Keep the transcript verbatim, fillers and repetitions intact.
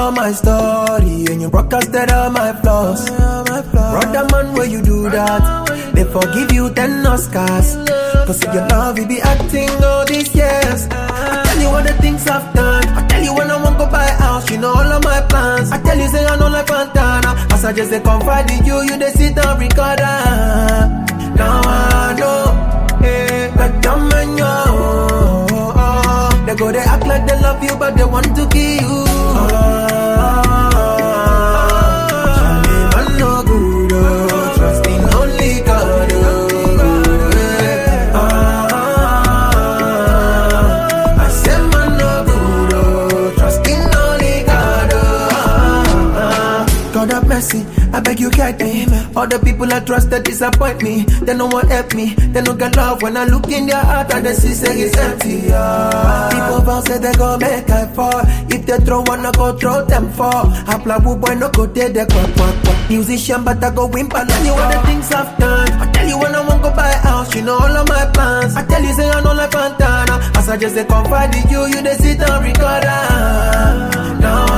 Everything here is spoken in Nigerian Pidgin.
all my story and you broadcasted all my flaws. Brother man, where you do that? They forgive you ten Oscars. Cause if your love, you be acting all these years. I tell you all the things I've done. I tell you when I want to buy a house, you know all of my plans. I tell you say I know like Fontana. As I just say confide in you, you they sit and record. Now I know, eh, but I'm in you. They go, they act like they love you, but they want to kill you. Charlie, man, no good, oh. Trust in only God, oh. I said, man, no good, oh. Trust in only God, oh. God have mercy, I beg you guide me. All the people I trust that disappoint me. They no one help me, they no get love. When I look in their heart and they see say it's empty, yeah. People vow say they gon' make I fall. If they throw one, I go throw them fall. I play woo boy, no go there, they quack, quack, quack. Musician, but I go wimp. I tell you all the things I've done. I tell you when I want to buy a house, you know all of my plans. I tell you say I know like Fontana. As I just say confide in you, you they sit and record. Now